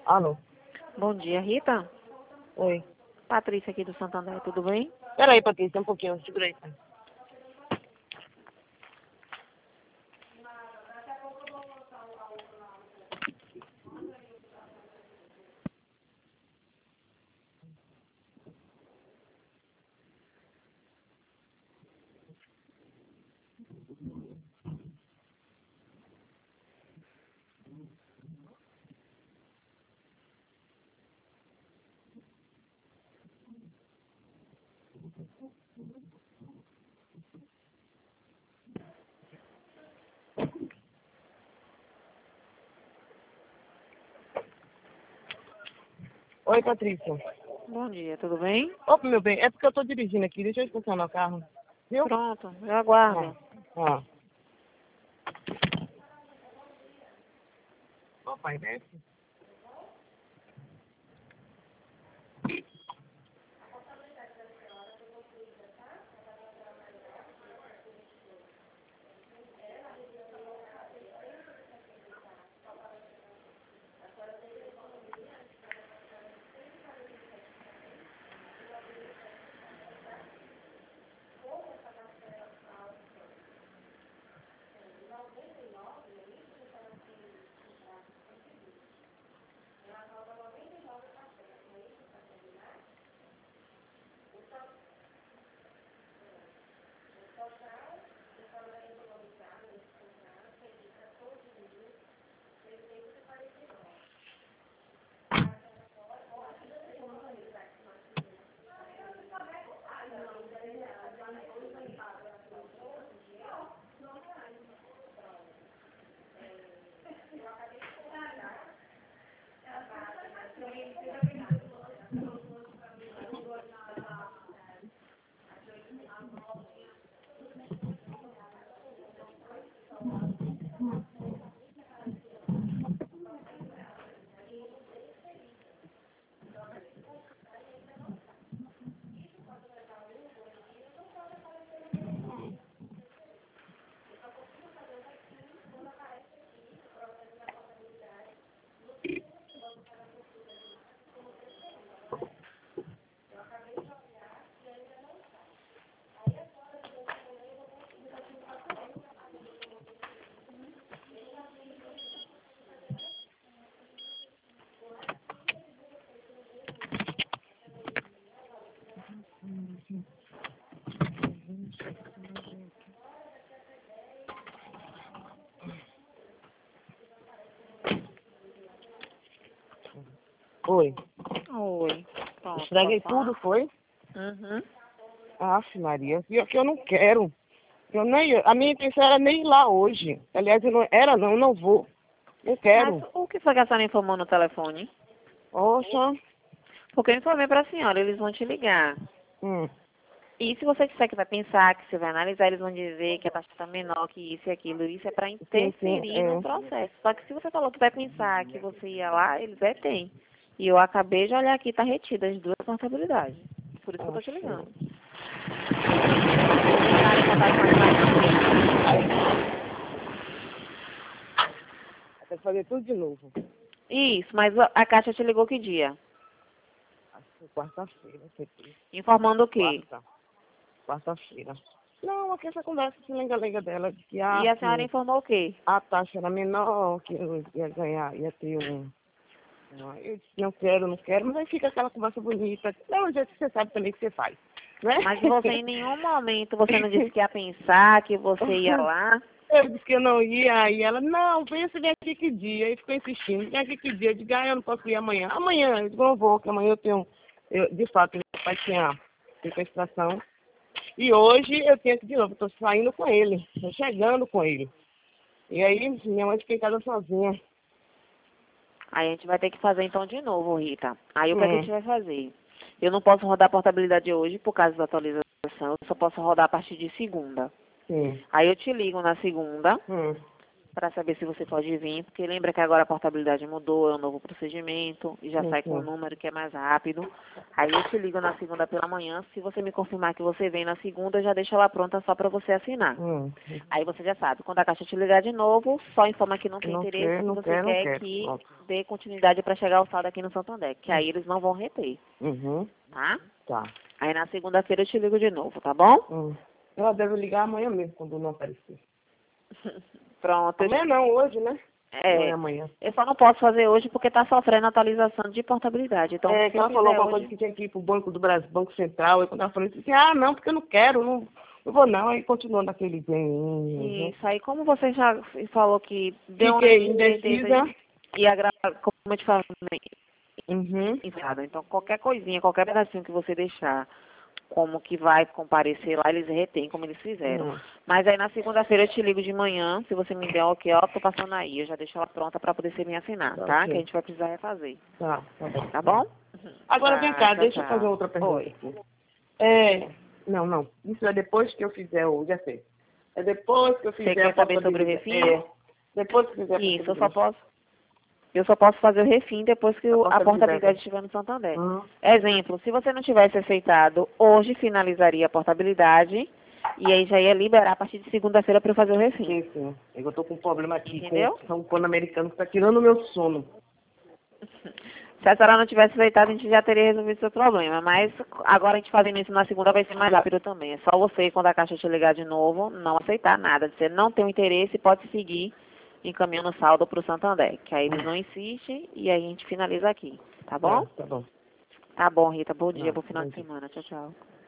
Alô? Bom dia, Rita. Oi. Patrícia aqui do Santander, tudo bem? Peraí, Patrícia, um pouquinho. Segura aí. Oi, Patrícia. Bom dia, tudo bem? Opa, meu bem, é porque eu tô dirigindo aqui. Deixa eu estacionar o carro. Viu? Pronto, eu aguardo. Ó. Ó, pai, desce. Oi. Oi. Pronto, Estraguei posso falar? tudo, foi? Uhum. Aff, Maria. Pior que eu não quero. A minha intenção era nem ir lá hoje. Aliás, eu não vou. Eu Mas quero. o que foi que a senhora informou no telefone? Oxa. Porque eu informei para a senhora, eles vão te ligar. Hum. E se você disser que vai pensar, que você vai analisar, eles vão dizer que a taxa está menor, que isso e aquilo. Isso é para Sim, interferir no é. processo. Só que se você falou que vai pensar que você ia lá, eles detêm. E eu acabei de olhar aqui, está retida as duas responsabilidades. Por isso que eu tô te Oxa. ligando. Eles entraram em contato com a gente. Tem que fazer tudo de novo. Isso, mas a Caixa te ligou que dia? Acho que foi quarta-feira. Informando o quê? Quarta-feira. Não, aqui essa conversa de lenga-lenga dela, de que, E a senhora que informou o quê? a taxa era menor, que eu ia ganhar, ia ter um. Eu disse, não quero, não quero, mas aí fica aquela conversa bonita. É um jeito que você sabe também que você faz, né? Mas você em nenhum momento, você não disse que ia pensar, que você ia lá. Eu disse que eu não ia, aí ela, não, pensa, vem aqui que dia. E ficou insistindo, vem aqui que dia. Eu digo, eu não posso ir amanhã. Amanhã, eu digo, não vou, que amanhã eu tenho, de fato, meu pai tinha sequestração. E hoje eu tenho que de novo, estou saindo com ele, estou chegando com ele. E aí, minha mãe fica em casa sozinha. Aí a gente vai ter que fazer então de novo, Rita. Aí o que é que a Hum, gente vai fazer? Eu não posso rodar a portabilidade hoje por causa da atualização, eu só posso rodar a partir de segunda. sim. Aí eu te ligo na segunda, Hum. para saber se você pode vir, porque lembra que agora a portabilidade mudou, é um novo procedimento, e já sai com um número que é mais rápido. Aí eu te ligo na segunda pela manhã, se você me confirmar que você vem na segunda, eu já deixo ela pronta só para você assinar. Aí você já sabe, quando a Caixa te ligar de novo, só informa que não tem interesse, que você quer que dê continuidade para chegar ao saldo aqui no Santander, que aí eles não vão reter, tá? Tá. Aí na segunda-feira eu te ligo de novo, tá bom? Ela deve ligar amanhã mesmo, quando não aparecer. Pronto. Amanhã não, hoje, né? Não é amanhã. Eu só não posso fazer hoje porque tá sofrendo atualização de portabilidade. Então, É, se que eu ela falou fizer alguma coisa hoje... que tinha que ir pro Banco do Brasil, Banco Central, e quando ela falou, eu disse, ah, não, porque eu não quero, não vou não, aí continuou daquele bem. Isso aí, como você já falou que deu uma Fiquei incerteza indecisa. e como eu te falei, encerrado. Então, qualquer coisinha, qualquer pedacinho que você deixar, como que vai comparecer lá, eles retêm, como eles fizeram. Mas aí na segunda-feira eu te ligo de manhã, se você me der o ok, ó, tô passando aí, eu já deixo ela pronta para poder ser me assinar, tá? Que a gente vai precisar refazer. Tá bom. Tá bom? Agora vem cá, Tchau, deixa eu tchau. fazer outra pergunta Oi. aqui. Não, isso é depois que eu fizer o, já sei. É depois que eu fizer Você quer saber sobre o refim? Depois que eu fizer Isso, eu só posso fazer o refim depois que a portabilidade estiver no Santander. Exemplo, se você não tivesse aceitado, hoje finalizaria a portabilidade e aí já ia liberar a partir de segunda-feira para eu fazer o refim. Sim. Eu tô com um problema aqui Entendeu? com o Pan-Americano que tá tirando o meu sono. Se a senhora não tivesse aceitado, a gente já teria resolvido o seu problema. Mas agora a gente fazendo isso na segunda vai ser mais rápido também. É só você, quando a Caixa te ligar de novo, não aceitar nada. Você não tem o interesse, pode seguir encaminhando o saldo para o Santander. Que aí eles não insistem e aí a gente finaliza aqui. Tá bom? Tá bom. Tá bom, Rita. Bom dia, bom final de semana. Tchau, tchau.